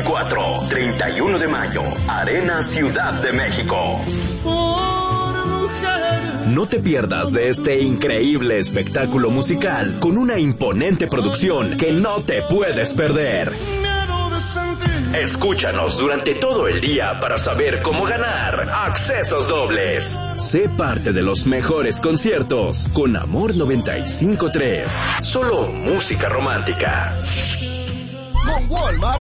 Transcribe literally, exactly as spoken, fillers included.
veinticuatro, treinta y uno de mayo, Arena Ciudad de México. No te pierdas de este increíble espectáculo musical con una imponente producción que no te puedes perder. Escúchanos durante todo el día para saber cómo ganar accesos dobles. Sé parte de los mejores conciertos con Amor noventa y cinco punto tres. Solo música romántica. Con Walmart